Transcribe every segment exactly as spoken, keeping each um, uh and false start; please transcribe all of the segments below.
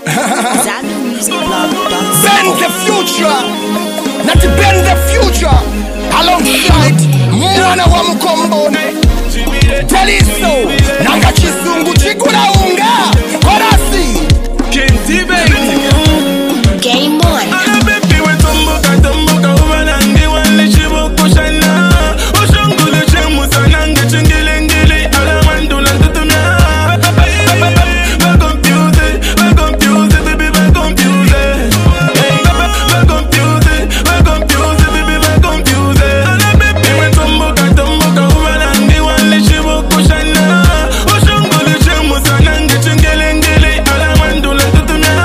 Bend the future, not to bend the future. Alongside mwana wa Mkombone Taliso Nanga Chisungu Chikula Unga Korasi Kenti baby Game on. Ana baby we tomboka tomboka ubanangi wale shibo kushana Oshongule chemu sanange chingilingili ala mandula tutumya Ba confused, ba confused, baby ba confused Ba confused, ba confused, baby ba confused Ana baby we tomboka tomboka ubanangi wale shibo kushana Oshongule chemu sanange chingilingili ala mandula tutumya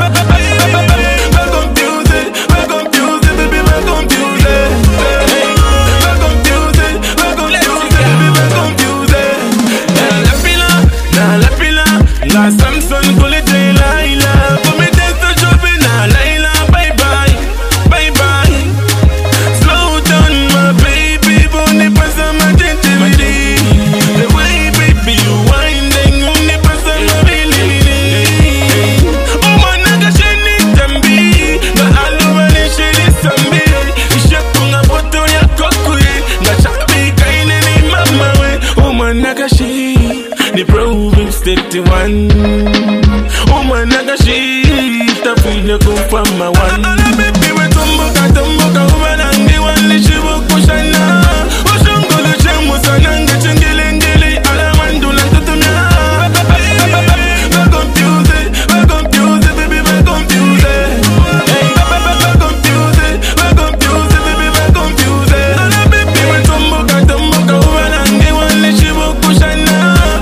La Samsung kule Laila, for me dance to shopping na Laila, bye bye, bye bye. Slow down my baby, boni pasa ma gentility. The way baby you winding, uni pasa ma bilili. Oh man naga sheni tambi, na aluwa ni sheni sambi. Isha kunga boto ya kokui, na chabi kaine ni mama we. Oh man naga she. The proving steady one. Oh man, I got shit. I feel you come from my one. Baby, we tumboka tumboka ubanangi wale shibo kushana. Oshongole chemu sanange chingilingili ala mandula tutumya. Ba confused, ba confused, baby ba confused. Ba confused, ba confused, baby ba confused. Baby, we tumboka tumboka ubanangi wale shibo kushana.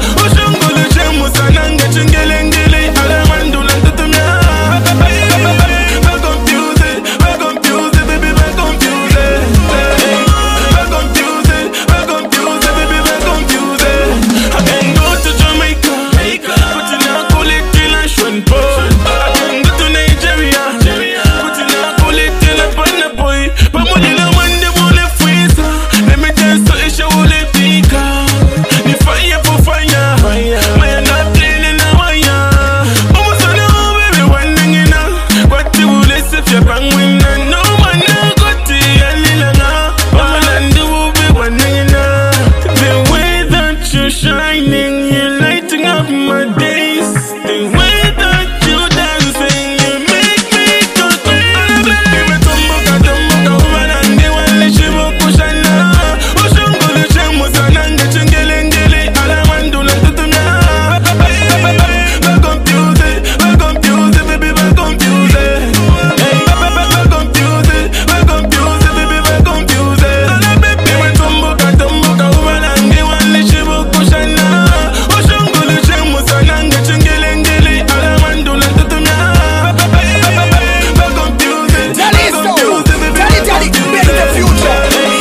Shining, you're lighting up my days. The way that you dancing, you make me go crazy. Baby, we tumboka tumboka ubanangi wale shibo kushana. Oshongole chemu sanange chingilingili ala mandula tutumya. Ba confused, ba confused, baby ba confused. Ba confused, ba confused, baby ba confused. Baby, we tumboka tumboka ubanangi wale shibo kushana. Oshongole chemu sanange chingilingili ala mandula tutumya. Ba confused, Taliso Tali Tali Bend the future.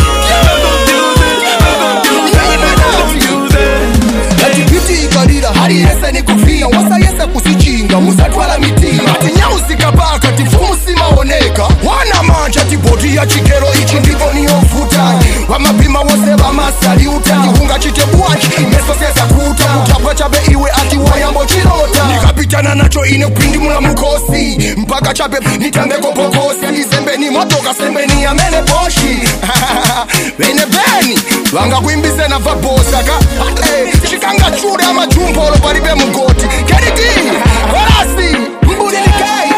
Ati ikalira hari yese ni kufia wasa yese kusichinga musatwala mitima ati nyausi kabaka ati fumu simaoneka wana manja ati bodi ya chikero ichi ndivyo niyofuta wamapima wose wamasaliuta ihunga chitebuachi meso sesa kuta kutapwa chabe iwe ati wayambo chirota nikapitana nacho ine kupindi mula mukosi mpaka chabe nitambeko pokosi alizembe ni motoka sembe ni amene poshi bene beni wanga kuimbise na vabosaka hey, chikanga chure ama chumpolo palibe mugoti Keniti Korasi Mbudilikai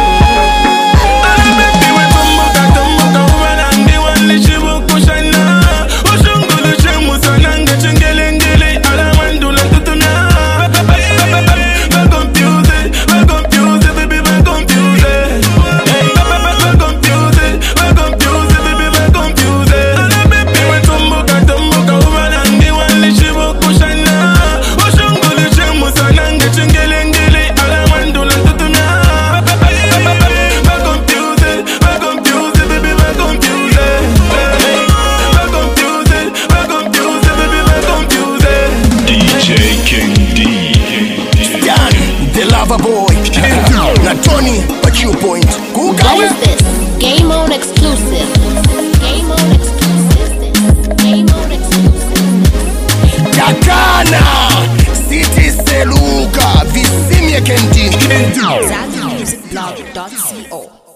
Boy, not Tony, but you point. What is this? Game on exclusive. Game on exclusive. Game on exclusive. Kakana, City Seluka, Visimye Kenti. blog dot co.